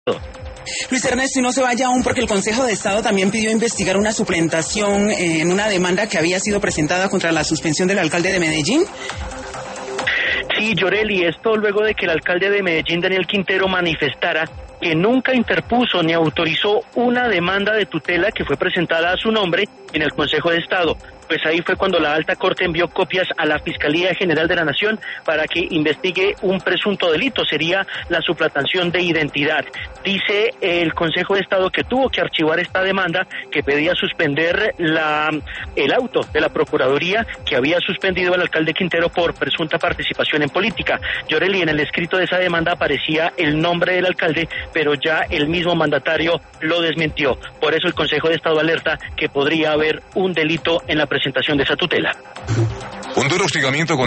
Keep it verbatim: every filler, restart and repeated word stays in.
Luis Ernesto, y no se vaya aún porque el Consejo de Estado también pidió investigar una suplantación eh, en una demanda que había sido presentada contra la suspensión del alcalde de Medellín. Sí, Yoreli, esto luego de que el alcalde de Medellín, Daniel Quintero, manifestara que nunca interpuso ni autorizó una demanda de tutela que fue presentada a su nombre en el Consejo de Estado. Pues ahí fue cuando la Alta Corte envió copias a la Fiscalía General de la Nación para que investigue un presunto delito, sería la suplantación de identidad. Dice el Consejo de Estado que tuvo que archivar esta demanda que pedía suspender la el auto de la Procuraduría que había suspendido al alcalde Quintero por presunta participación en política. Yoreli, en el escrito de esa demanda aparecía el nombre del alcalde, pero ya el mismo mandatario lo desmintió. Por eso el Consejo de Estado alerta que podría haber un delito en la presentación de esa tutela. Un duro hostigamiento con